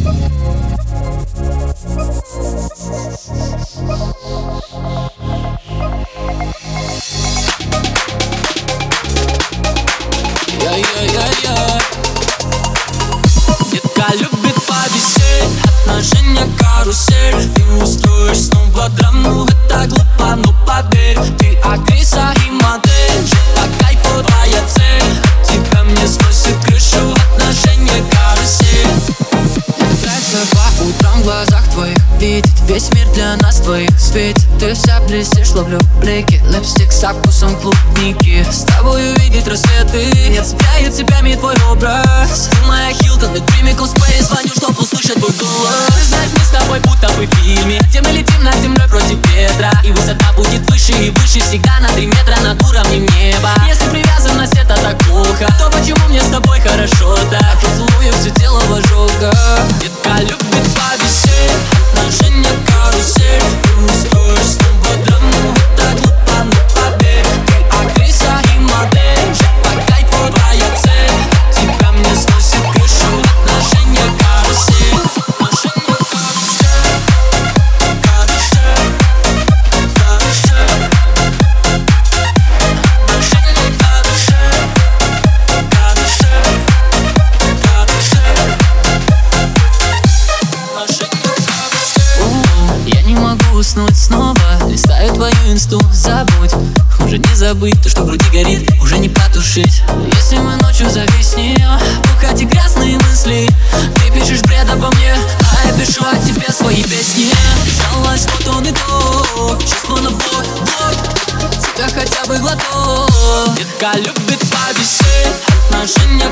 Детка любит повисеть, отношения карусель. Ты устроишь снова драму, это глупо, но поверь, ты актриса и модель. Жить по кайфу твоя цель, тебя мне сносит крышу, отношения карусель. Мне нравится по утрам в глазах твоих видеть весь мир для нас двоих светит. Ты вся блестишь, ловлю блики, липстик со вкусом клубники. С тобой увидеть рассветы, не цепляет цепями твой образ. Ты моя Хилтон и прямиком Space, звоню, чтоб услышать твой голос. Ты знаешь, мы с тобой будто бы в фильме, где мы летим над землей против ветра. И высота будет выше и выше, всегда на 3 метра над уровнем неба. Если привязанность это так плохо, то почему мне с тобой хорошо так? Поцелую все тело в ожогах. Детка любит повисеть, отношения карусель. Ты устроишь снова драму, это глупо, но поверь, ты актриса и модель. Жить по кайфу твоя цель, тебя мне сносит крышу, отношения карусель. Отношения карусель, карусель, карусель. Отношения карусель, карусель, карусель. Отношения карусель. Я не могу уснуть снова, листаю твою инсту, забудь. Уже не забыть то, что в груди горит, уже не потушить. Если мы ночью зависнем, пухать и грязные мысли. Ты пишешь бред обо мне, а я пишу о тебе свои песни. Жалась, что то не то, чувство на блок, тебя хотя бы глоток. Детка любит повисеть, отношения